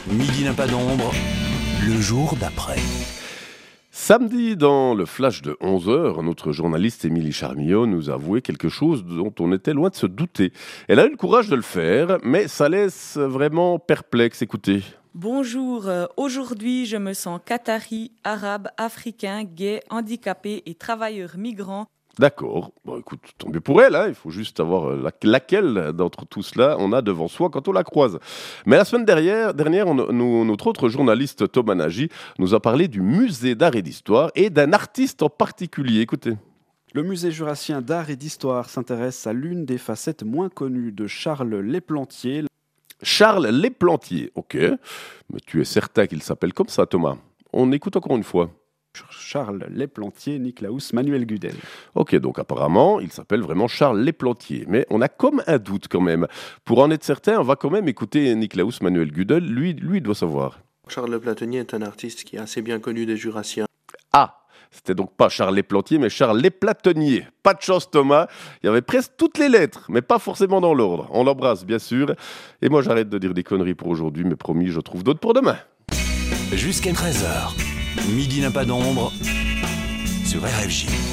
Midi n'a pas d'ombre, le jour d'après. Samedi, dans le flash de 11 heures, notre journaliste Émilie Charmillot nous a avoué quelque chose dont on était loin de se douter. Elle a eu le courage de le faire, mais ça laisse vraiment perplexe. Écoutez. Bonjour, aujourd'hui je me sens qatari, arabe, africain, gay, handicapé et travailleur migrant. D'accord, bon écoute, tant mieux pour elle, hein. Il faut juste savoir laquelle d'entre tout cela on a devant soi quand on la croise. Mais la semaine dernière notre autre journaliste Thomas Nagy nous a parlé du musée d'art et d'histoire et d'un artiste en particulier. Écoutez. Le musée jurassien d'art et d'histoire s'intéresse à l'une des facettes moins connues de Charles Lesplantier. Charles Lesplantier, ok. Mais tu es certain qu'il s'appelle comme ça, Thomas? On écoute encore une fois. Charles Lesplantier, Nicolaus Manuel Gudel. Ok, donc apparemment, il s'appelle vraiment Charles Lesplantier. Mais on a comme un doute quand même. Pour en être certain, on va quand même écouter Nicolaus Manuel Gudel. Lui doit savoir. Charles Lesplantier est un artiste qui est assez bien connu des Jurassiens. Ah, c'était donc pas Charles Lesplantier, mais Charles Lesplatonier. Pas de chance, Thomas. Il y avait presque toutes les lettres, mais pas forcément dans l'ordre. On l'embrasse, bien sûr. Et moi, j'arrête de dire des conneries pour aujourd'hui, mais promis, je trouve d'autres pour demain. Jusqu'à 13h, Midi n'a pas d'ombre sur RFJ.